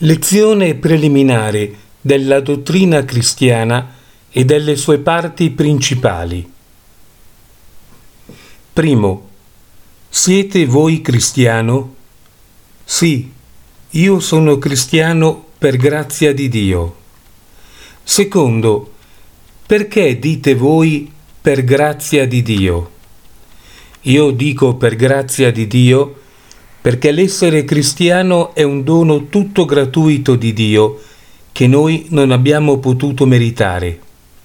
Lezione preliminare della dottrina cristiana e delle sue parti principali. Primo. Siete voi cristiano? Sì, io sono cristiano per grazia di Dio. Secondo. Perché dite voi per grazia di Dio? Io dico per grazia di Dio perché l'essere cristiano è un dono tutto gratuito di Dio che noi non abbiamo potuto meritare.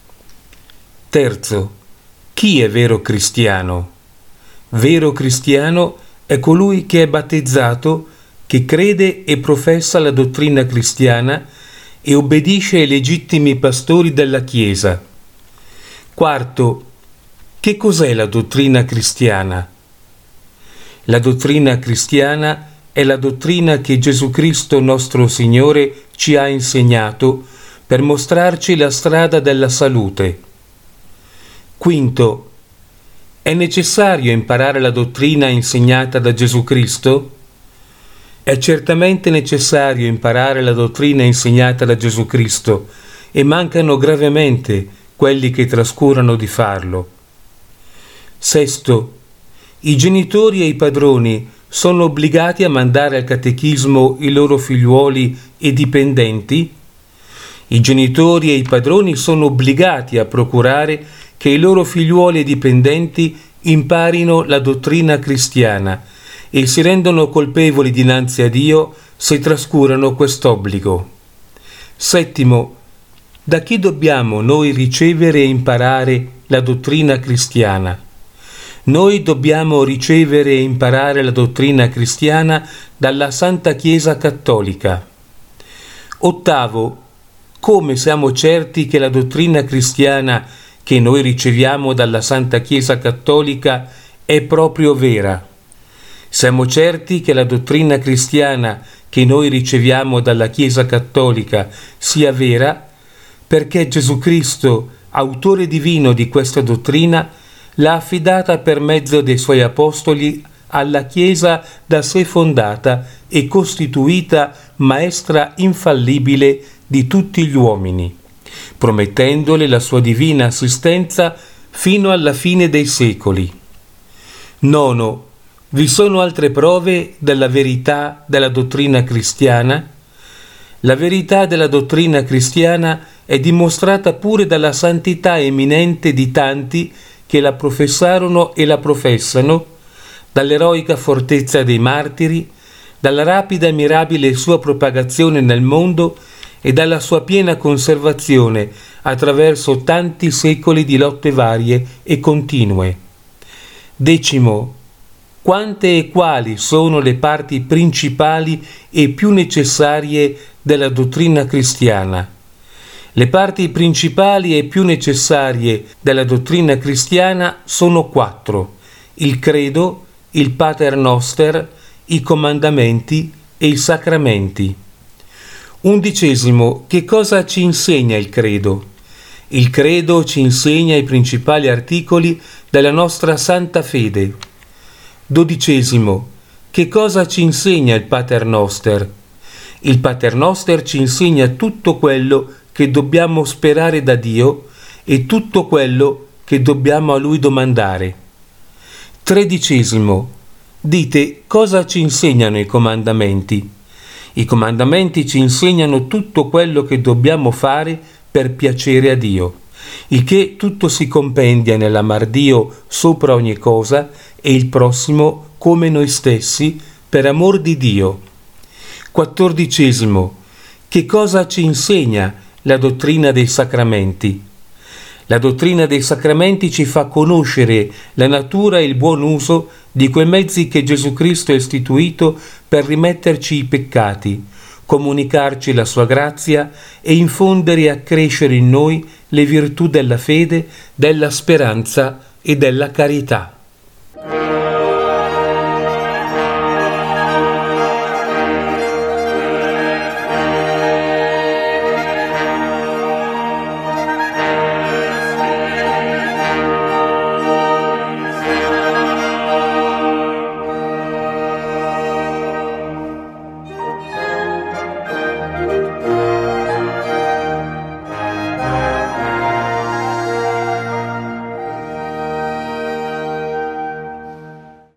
Terzo, chi è vero cristiano? Vero cristiano è colui che è battezzato, che crede e professa la dottrina cristiana e obbedisce ai legittimi pastori della Chiesa. Quarto, che cos'è la dottrina cristiana? La dottrina cristiana è la dottrina che Gesù Cristo nostro Signore ci ha insegnato per mostrarci la strada della salute. Quinto, è necessario imparare la dottrina insegnata da Gesù Cristo? È certamente necessario imparare la dottrina insegnata da Gesù Cristo e mancano gravemente quelli che trascurano di farlo. Sesto, i genitori e i padroni sono obbligati a mandare al catechismo i loro figliuoli e dipendenti? I genitori e i padroni sono obbligati a procurare che i loro figliuoli e dipendenti imparino la dottrina cristiana e si rendono colpevoli dinanzi a Dio se trascurano quest'obbligo. Settimo, da chi dobbiamo noi ricevere e imparare la dottrina cristiana? Noi dobbiamo ricevere e imparare la dottrina cristiana dalla Santa Chiesa Cattolica. Ottavo, come siamo certi che la dottrina cristiana che noi riceviamo dalla Santa Chiesa Cattolica è proprio vera? Siamo certi che la dottrina cristiana che noi riceviamo dalla Chiesa Cattolica sia vera perché Gesù Cristo, autore divino di questa dottrina, l'ha affidata per mezzo dei suoi apostoli alla Chiesa da sé fondata e costituita maestra infallibile di tutti gli uomini, promettendole la sua divina assistenza fino alla fine dei secoli. Nono, vi sono altre prove della verità della dottrina cristiana? La verità della dottrina cristiana è dimostrata pure dalla santità eminente di tanti che la professarono e la professano, dall'eroica fortezza dei martiri, dalla rapida e mirabile sua propagazione nel mondo e dalla sua piena conservazione attraverso tanti secoli di lotte varie e continue. Decimo, quante e quali sono le parti principali e più necessarie della dottrina cristiana? Le parti principali e più necessarie della dottrina cristiana sono 4: il credo, il Pater Noster, i comandamenti e i sacramenti. 11. Che cosa ci insegna il credo? Il credo ci insegna i principali articoli della nostra santa fede. 12. Che cosa ci insegna il Pater Noster? Il Pater Noster ci insegna tutto quello che dobbiamo sperare da Dio e tutto quello che dobbiamo a Lui domandare. 13. Dite, cosa ci insegnano i comandamenti? I comandamenti ci insegnano tutto quello che dobbiamo fare per piacere a Dio, il che tutto si compendia nell'amar Dio sopra ogni cosa e il prossimo come noi stessi per amor di Dio. 14. Che cosa ci insegna la dottrina dei sacramenti? La dottrina dei sacramenti ci fa conoscere la natura e il buon uso di quei mezzi che Gesù Cristo ha istituito per rimetterci i peccati, comunicarci la sua grazia e infondere e accrescere in noi le virtù della fede, della speranza e della carità.